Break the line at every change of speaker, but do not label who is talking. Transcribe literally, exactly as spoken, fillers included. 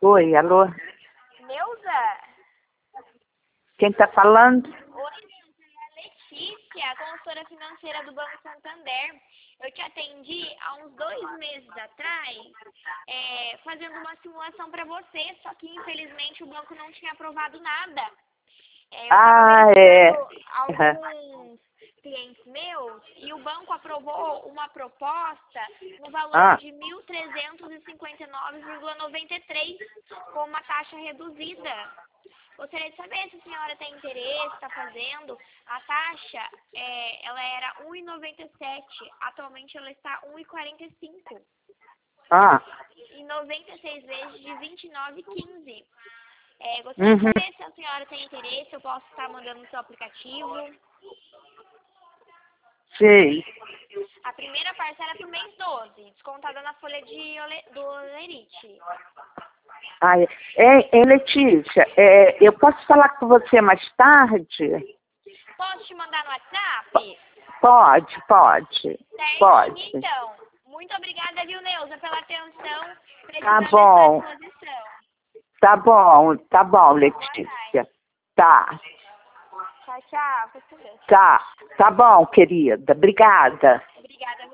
Oi, alô?
Neuza?
Quem está falando?
Oi, Neuza, é a Letícia, consultora financeira do Banco Santander. Eu te atendi há uns dois meses atrás, é, fazendo uma simulação para você, só que infelizmente o banco não tinha aprovado nada. É, eu estava
Ah, é.
verificando alguns clientes meus e o banco aprovou uma proposta no valor
Ah.
de mil trezentos e cinquenta e nove vírgula noventa e três com uma taxa reduzida. Gostaria de saber se a senhora tem interesse, está fazendo. A taxa, é, ela era um vírgula noventa e sete, atualmente ela está um vírgula quarenta e cinco.
Ah.
Em noventa e seis vezes de vinte e nove vírgula quinze. É, gostaria
Uhum.
de saber se a senhora tem interesse, eu posso estar mandando no seu aplicativo.
Sei.
A primeira parcela é para o mês doze, descontada na folha de ole, do Olerite.
Ah, é. É, é, Letícia, é, eu posso falar com você mais tarde?
Posso te mandar no WhatsApp?
Pode, pode.
Certinho,
Pode.
então. Muito obrigada, viu, Neuza, pela atenção.
Tá
Precisando
bom.
à sua disposição.
Tá bom, tá bom,
Boa
Letícia.
tarde.
Tá,
Tchau, tchau. Por favor.
tá. Tá bom, querida. Obrigada.
Obrigada,